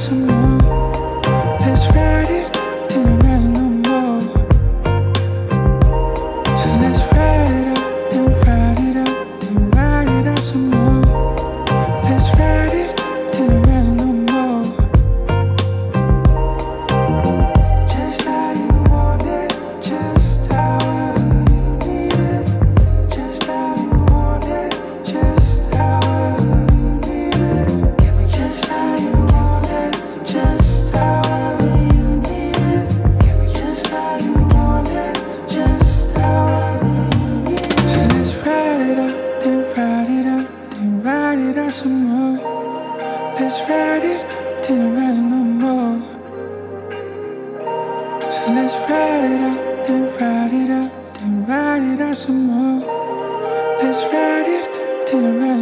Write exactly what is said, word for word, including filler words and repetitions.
some more. Let's ride it till there is no more. So let's ride it out, then ride it out, then ride it out some more. Let's ride it till there is no more. Just how you want it, just how you need it. Just how you want it, just how you need it. Give me just how you want it, just how you need it. Give me just how you want it, just how you need it. So let's ride it out, then ride it out, then ride it out some more. Let's ride it till there is no more. So let's ride it out, then ride it out, then ride it out some more. Let's ride it till there is